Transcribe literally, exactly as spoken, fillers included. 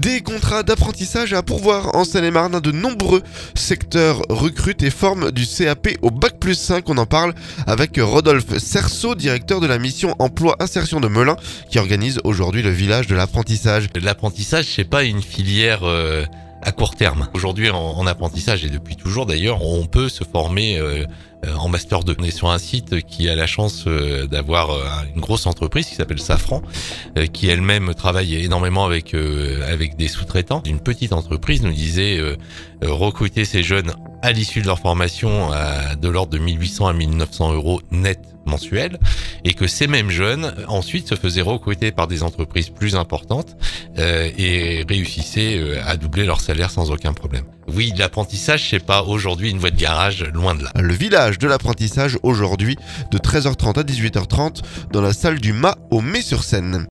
Des contrats d'apprentissage à pourvoir en Seine-et-Marne. De nombreux secteurs recrutent et forment du C A P au bac plus cinq. On en parle avec Rodolphe Cerceau, directeur de la mission emploi insertion de Melun, qui organise aujourd'hui le village de l'apprentissage. L'apprentissage, c'est pas une filière euh, à court terme. Aujourd'hui, en, en apprentissage, et depuis toujours d'ailleurs, on peut se former euh, en master deux. On est sur un site qui a la chance euh, d'avoir euh, une grosse entreprise qui s'appelle Safran, euh, qui elle-même travaille énormément avec euh, avec des sous-traitants. Une petite entreprise nous disait euh, euh, recruter ces jeunes à l'issue de leur formation à de l'ordre de mille huit cents à mille neuf cents euros net mensuels, et que ces mêmes jeunes ensuite se faisaient recruter par des entreprises plus importantes euh, et réussissaient euh, à doubler leur salaire sans aucun problème. Oui, l'apprentissage, c'est pas aujourd'hui une voie de garage, loin de là. Le village de l'apprentissage aujourd'hui de treize heures trente à dix-huit heures trente dans la salle du Mât au Mets-sur-Seine.